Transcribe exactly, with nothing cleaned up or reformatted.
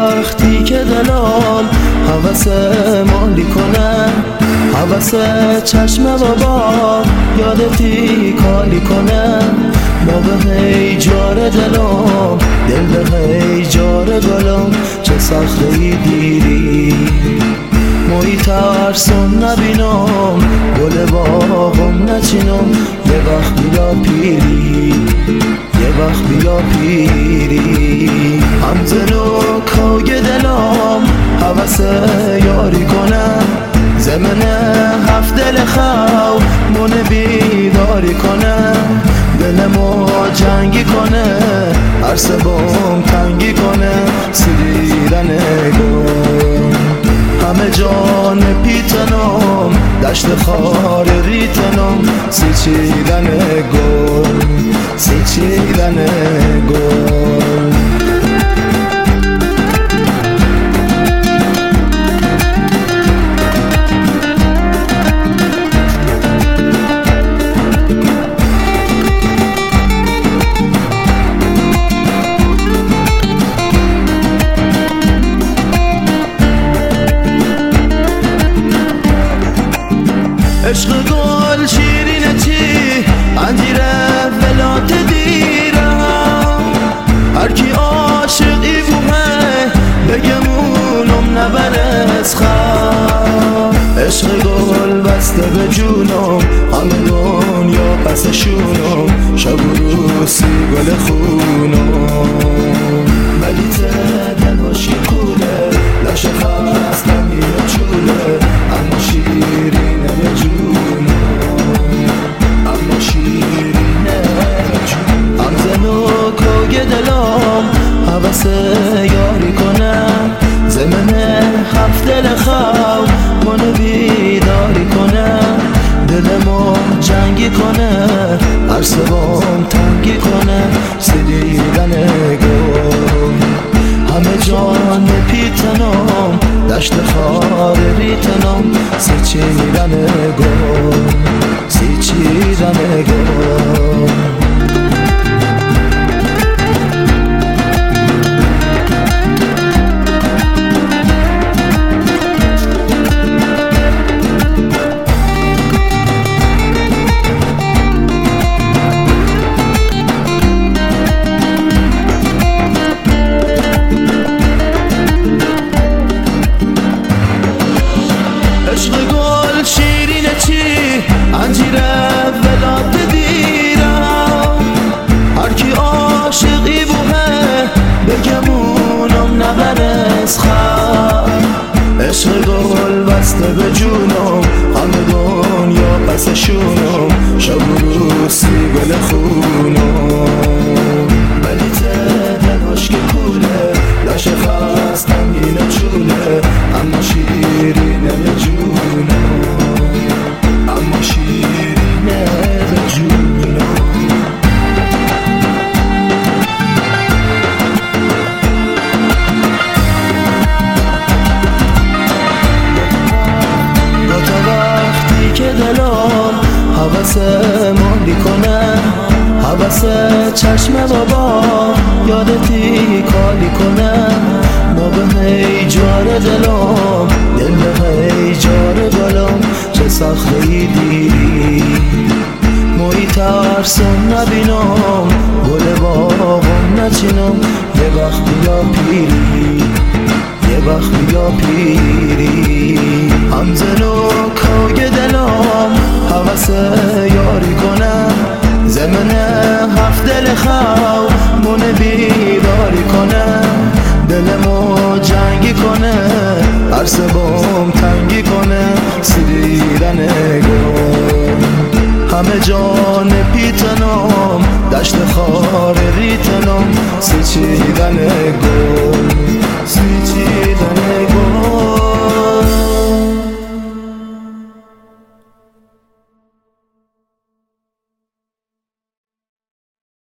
وقتی که دلم هوس مالی کنه، هوس چشم بابا یادتی کالی کنه، ما به هیجار دلم دل به هیجار گلم چه سخته ای دیری، موی ترسم نبینم گل باغم نچینم، یه وقت بیا پیری یه وقت بیا پیری، همزنو کای دلم هوس یاری کنم، زمن هفت دل خو من بیداری کنه، دلمو جنگی کنه عرصه بام تنگی کنه، سیریدن گل همه جان پیتنم دشت خار ریتنم، سیچیدن گل سیچیدن گل. عشق گل شیرینه چی انجیره ولات دیرم، هر کی عاشقی بومه بگمونم نبرس خم، عشق گل بسته به جونم همه دنیا پسشونم، شب و روزی گل خونم، بلیت دلهاش که کوله لاشه خستم اینو چوله، اما شیرینه به جونم اما شیرینه به جونم، همزنو کوی دلم هوس یاری کنم، زمن هفت دل خو منو بیداری کنم، دلمو جنگی کنه عرصه بام تنگی کنه، سیدیدن گل همه جان پیتنم دشت خار ریتنم، سیچیدن گل سیچیدن گل. عشق گل شیرینه چی انجیره ولات دیرم، هر کی عاشقی بومه بگمونم نبرس خم، عشق گل بسته به جونم همه دنیا پسشونم، شب و روزی گل خونم، بلیت دلهاش که کوله لاشه خستم اینو چوله، اما شیرینه به جونم اما شیرینه به جونم. گاتا وقتی که دلم هوس مالی کنه، هوس چشم بابا یادتی کالی کنه، ما به هیجار دلم دل به هیجار گلم چه سخته ای دیری، موی ترسم نبینم گل باغم نچینم، یه وقت بیا پیری یه وقت بیا پیری، همزنو کای دلم هوس یاری کنم، زمن هفت دل خو من بیداری کنم، دلمو جنگی کنه عرصه بام تنگی کنه، سیریدن گل همه جان پیتنم دشت خار ریتنم، سیچیدن گل